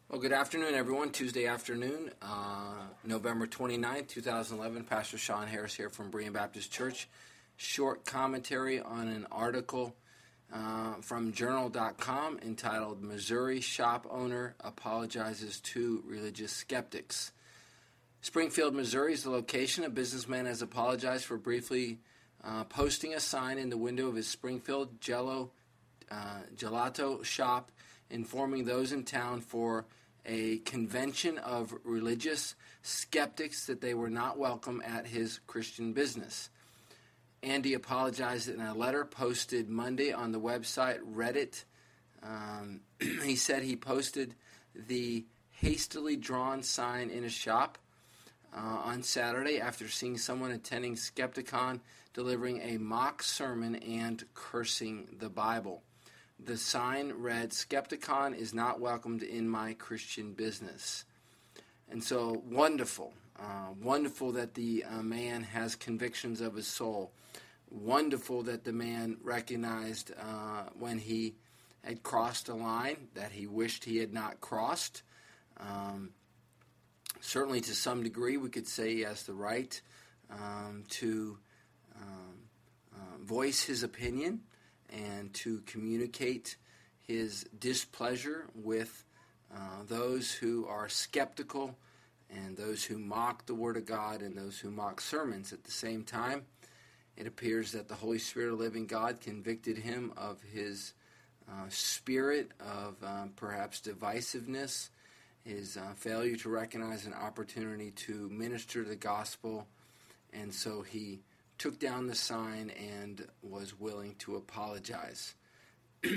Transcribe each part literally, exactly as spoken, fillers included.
Well, good afternoon, everyone. Tuesday afternoon, uh, November twenty-ninth, twenty eleven. Pastor Sean Harris here from Berean Baptist Church. Short commentary on an article uh, from journal dot com entitled Missouri Shop Owner Apologizes to Religious Skeptics. Springfield, Missouri is the location. A businessman has apologized for briefly uh, posting a sign in the window of his Springfield Jello uh, gelato shop informing those in town for a convention of religious skeptics that they were not welcome at his Christian business. Andy apologized in a letter posted Monday on the website Reddit. Um, he said he posted the hastily drawn sign in a shop uh, on Saturday after seeing someone attending Skepticon delivering a mock sermon and cursing the Bible. The sign read, "Skepticon is not welcomed in my Christian business." And so, wonderful. Uh, wonderful that the uh, man has convictions of his soul. Wonderful that the man recognized uh, when he had crossed a line that he wished he had not crossed. Um, certainly, to some degree, we could say he has the right um, to um, uh, voice his opinion and to communicate his displeasure with uh, those who are skeptical and those who mock the Word of God and those who mock sermons. At the same time, it appears that the Holy Spirit of living God convicted him of his uh, spirit of um, perhaps divisiveness, his uh, failure to recognize an opportunity to minister the gospel, and so he took down the sign and was willing to apologize. uh,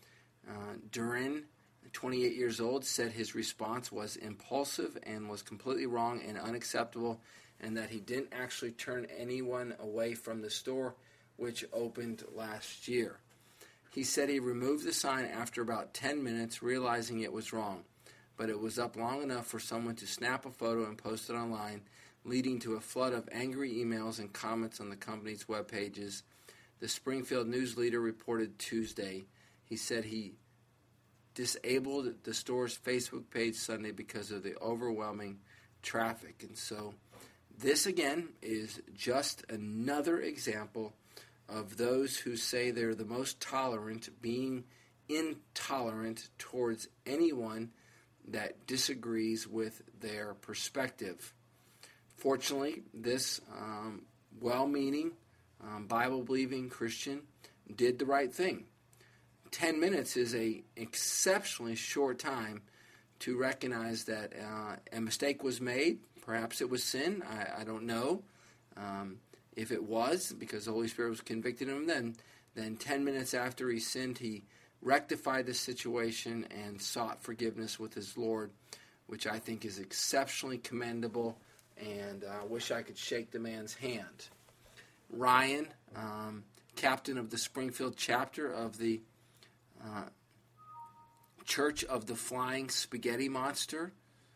Durin, twenty-eight years old, said his response was impulsive and was completely wrong and unacceptable, and that he didn't actually turn anyone away from the store, which opened last year. He said he removed the sign after about ten minutes, realizing it was wrong, but it was up long enough for someone to snap a photo and post it online, leading to a flood of angry emails and comments on the company's web pages. The Springfield News Leader reported Tuesday. He said he disabled the store's Facebook page Sunday because of the overwhelming traffic. And so this, again, is just another example of those who say they're the most tolerant being intolerant towards anyone that disagrees with their perspective. Fortunately, this um, well-meaning, um, Bible-believing Christian did the right thing. Ten minutes is an exceptionally short time to recognize that uh, a mistake was made. Perhaps it was sin. I, I don't know. Um, if it was, because the Holy Spirit was convicting him, then, then ten minutes after he sinned, he rectified the situation and sought forgiveness with his Lord, which I think is exceptionally commendable. And I uh, wish I could shake the man's hand. Ryan, um, captain of the Springfield chapter of the uh, Church of the Flying Spaghetti Monster.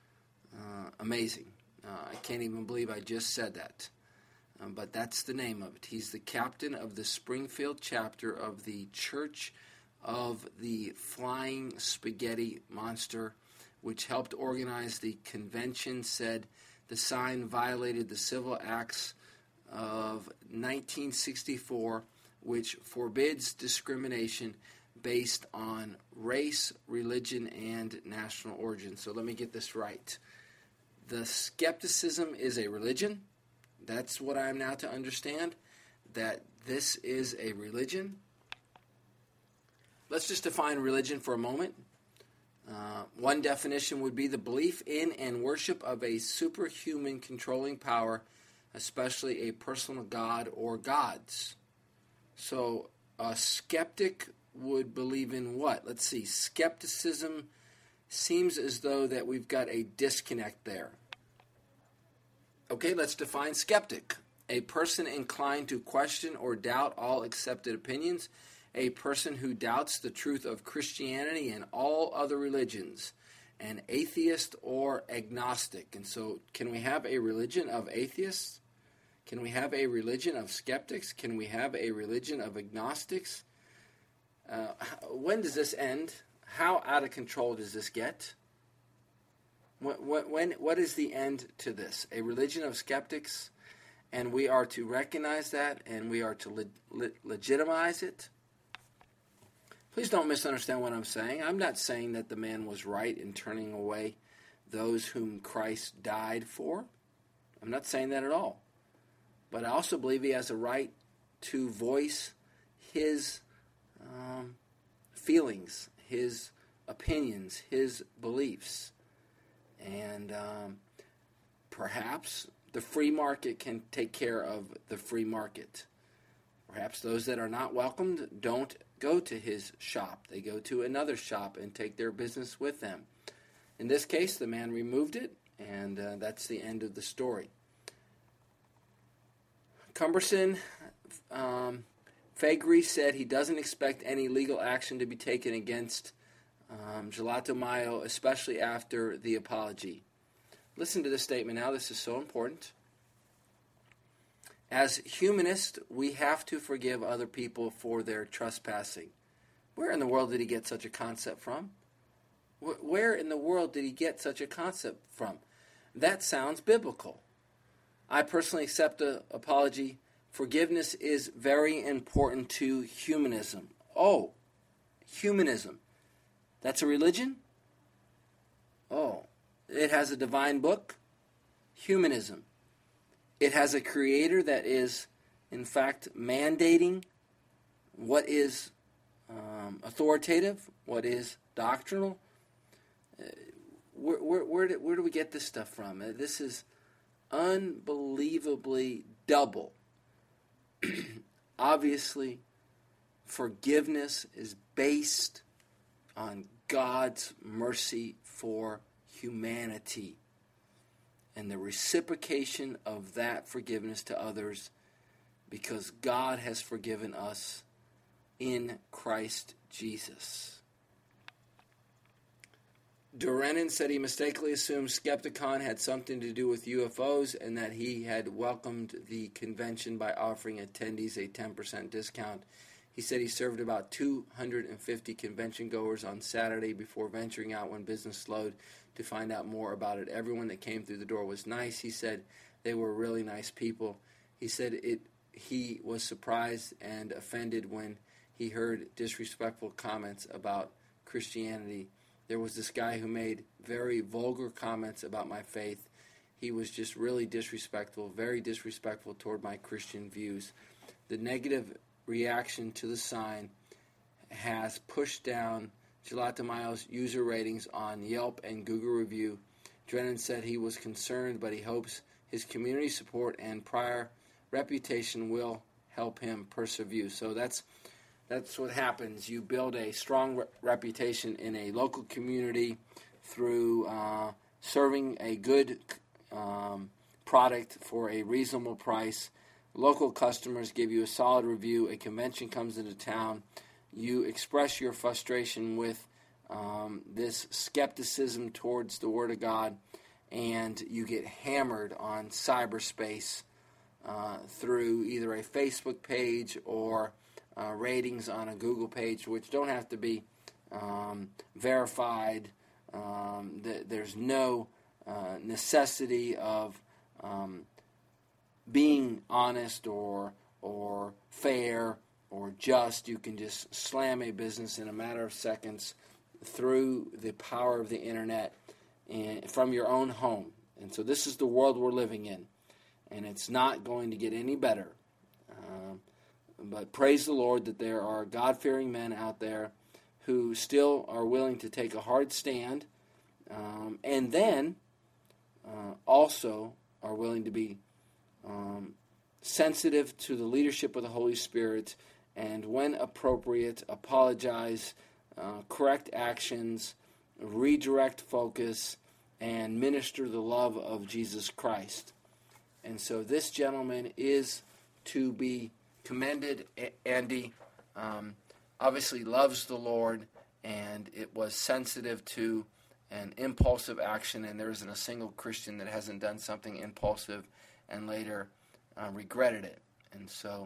Uh, amazing. Uh, I can't even believe I just said that. Um, but that's the name of it. He's the captain of the Springfield chapter of the Church of the Flying Spaghetti Monster, which helped organize the convention, said the sign violated the Civil Acts of nineteen sixty-four, which forbids discrimination based on race, religion, and national origin. So let me get this right. The skepticism is a religion. That's what I am now to understand, that this is a religion. Let's just define religion for a moment. Uh, one definition would be the belief in and worship of a superhuman controlling power, especially a personal god or gods. So a skeptic would believe in what? Let's see. Skepticism seems as though that we've got a disconnect there. Okay, let's define skeptic. A person inclined to question or doubt all accepted opinions. A person who doubts the truth of Christianity and all other religions, an atheist or agnostic. And so, can we have a religion of atheists? Can we have a religion of skeptics? Can we have a religion of agnostics? Uh, when does this end? How out of control does this get? When, when, what is the end to this? A religion of skeptics, and we are to recognize that, and we are to le- le- legitimize it. Please don't misunderstand what I'm saying. I'm not saying that the man was right in turning away those whom Christ died for. I'm not saying that at all. But I also believe he has a right to voice his um, feelings, his opinions, his beliefs. And um, perhaps the free market can take care of the free market. Perhaps those that are not welcomed don't go to his shop. They go to another shop and take their business with them. In this case, the man removed it, and uh, that's the end of the story. Cumberson um, Faegre said he doesn't expect any legal action to be taken against um, Gelato Mayo, especially after the apology. Listen to this statement now. This is so important. As humanists, we have to forgive other people for their trespassing. Where in the world did he get such a concept from? Where in the world did he get such a concept from? That sounds biblical. I personally accept the apology. Forgiveness is very important to humanism. Oh, humanism. That's a religion? Oh, it has a divine book? Humanism. It has a creator that is, in fact, mandating what is um, authoritative, what is doctrinal. Uh, where, where, where, do, where do we get this stuff from? Uh, this is unbelievably double. Obviously, forgiveness is based on God's mercy for humanity and the reciprocation of that forgiveness to others, because God has forgiven us in Christ Jesus. Durenin said he mistakenly assumed Skepticon had something to do with U F Os and that he had welcomed the convention by offering attendees a ten percent discount. He said he served about two hundred fifty convention goers on Saturday before venturing out when business slowed to find out more about it. Everyone that came through the door was nice. He said they were really nice people. He said it. He was surprised and offended when he heard disrespectful comments about Christianity. There was this guy who made very vulgar comments about my faith. He was just really disrespectful, very disrespectful toward my Christian views. The negative reaction to the sign has pushed down Gelato Mayo's user ratings on Yelp and Google Review. Drennan said he was concerned, but he hopes his community support and prior reputation will help him persevere. So that's that's what happens. You build a strong re- reputation in a local community through uh, serving a good um, product for a reasonable price. Local customers give you a solid review. A convention comes into town. You express your frustration with um, this skepticism towards the Word of God, and you get hammered on cyberspace uh, through either a Facebook page or uh, ratings on a Google page, which don't have to be um, verified. Um, th- there's no uh, necessity of um, being honest or or fair or just. You can just slam a business in a matter of seconds through the power of the internet and from your own home. And so this is the world we're living in, and it's not going to get any better. Um, but praise the Lord that there are God-fearing men out there who still are willing to take a hard stand, um, and then uh, also are willing to be um, sensitive to the leadership of the Holy Spirit, and when appropriate, apologize, uh, correct actions, redirect focus, and minister the love of Jesus Christ. And so this gentleman is to be commended. Andy um, obviously loves the Lord, and it was sensitive to an impulsive action, and there isn't a single Christian that hasn't done something impulsive and later uh, regretted it. And so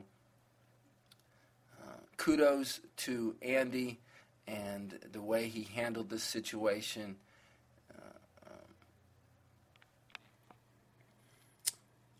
uh, kudos to Andy and the way he handled this situation. Uh, um,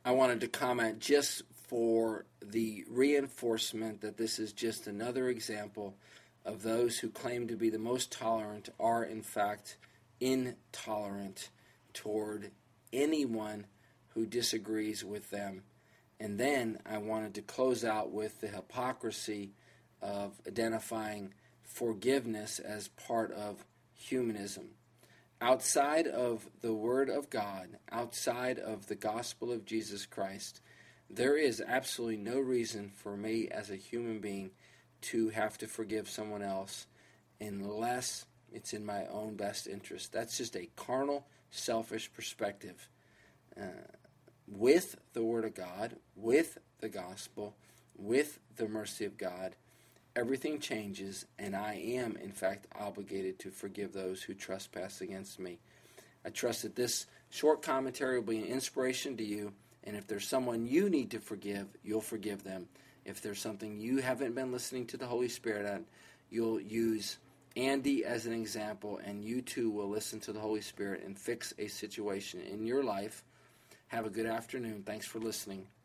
I wanted to comment just for the reinforcement that this is just another example of those who claim to be the most tolerant are in fact intolerant toward anyone who disagrees with them. And then I wanted to close out with the hypocrisy of identifying forgiveness as part of humanism. Outside of the Word of God, outside of the gospel of Jesus Christ, there is absolutely no reason for me as a human being to have to forgive someone else unless it's in my own best interest. That's just a carnal, selfish perspective. Uh, with the Word of God, with the gospel, with the mercy of God, everything changes, and I am, in fact, obligated to forgive those who trespass against me. I trust that this short commentary will be an inspiration to you, and if there's someone you need to forgive, you'll forgive them. If there's something you haven't been listening to the Holy Spirit on, you'll use Andy as an example, and you too will listen to the Holy Spirit and fix a situation in your life. Have a good afternoon. Thanks for listening.